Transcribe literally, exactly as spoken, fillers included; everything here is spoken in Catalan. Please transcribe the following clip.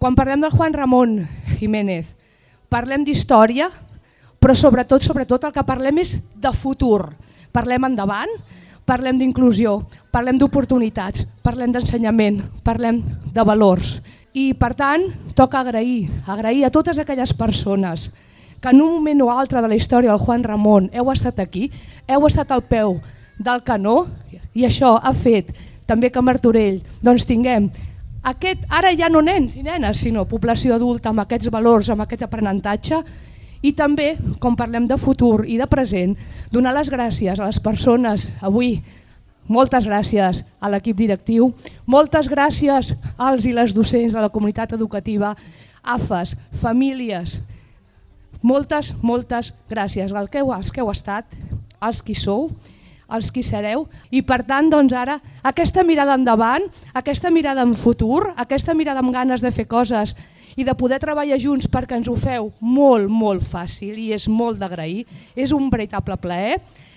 Quan parlem del Juan Ramón Jiménez, parlem d'història, però sobretot, sobretot el que parlem és de futur. Parlem endavant, parlem d'inclusió, parlem d'oportunitats, parlem d'ensenyament, parlem de valors. I per tant, toca agrair, agrair a totes aquelles persones que en un moment o altre de la història del Juan Ramón heu estat aquí, heu estat al peu del canó i això ha fet també que a Martorell doncs, tinguem aquest, ara ja no nens i nenes, sinó població adulta amb aquests valors, amb aquest aprenentatge. I també, com parlem de futur i de present, donar les gràcies a les persones avui. Moltes gràcies a l'equip directiu, moltes gràcies als i les docents de la comunitat educativa, A F A S, famílies, moltes, moltes gràcies als que heu, als que heu estat, als qui sou, als qui sereu, i per tant doncs ara aquesta mirada endavant, aquesta mirada en futur, aquesta mirada amb ganes de fer coses i de poder treballar junts perquè ens ho feu molt, molt fàcil i és molt d'agrair, és un veritable plaer.